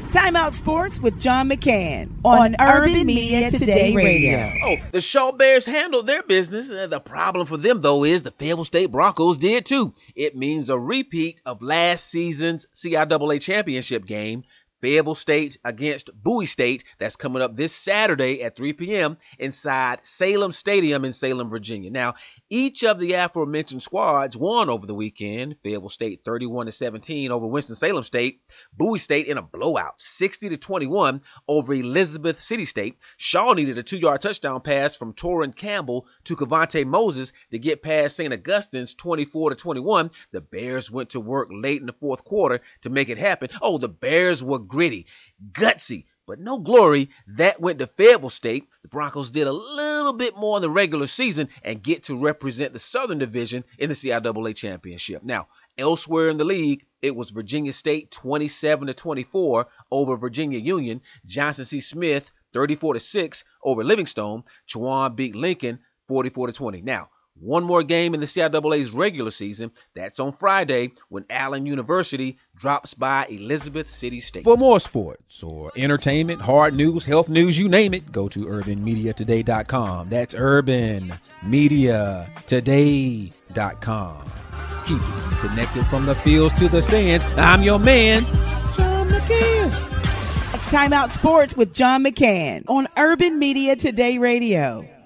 Timeout Sports with John McCann on Urban Media Today Radio. Oh, the Shaw Bears handled their business. The problem for them, though, is the Fayetteville State Broncos did too. It means a repeat of last season's CIAA championship game. Fayetteville State against Bowie State. That's coming up this Saturday at 3 p.m. inside Salem Stadium in Salem, Virginia. Now, each of the aforementioned squads won over the weekend. Fayetteville State 31-17 over Winston-Salem State. Bowie State in a blowout, 60-21 over Elizabeth City State. Shaw needed a 2-yard touchdown pass from Torrin Campbell to Cavante Moses to get past St. Augustine's 24-21. The Bears went to work late in the fourth quarter to make it happen. Oh, the Bears were gritty, gutsy, but no glory. That went to Fayetteville State. The Broncos did a little bit more in the regular season and get to represent the Southern Division in the CIAA championship. Now, elsewhere in the league, it was Virginia State 27-24 over Virginia Union. Johnson C. Smith 34-6 over Livingstone. Chowan beat Lincoln 44-20. Now, one more game in the CIAA's regular season. That's on Friday when Allen University drops by Elizabeth City State. For more sports or entertainment, hard news, health news, you name it, go to urbanmediatoday.com. That's urbanmediatoday.com. Keeping you connected from the fields to the stands. I'm your man, John McCann. Timeout Sports with John McCann on Urban Media Today Radio.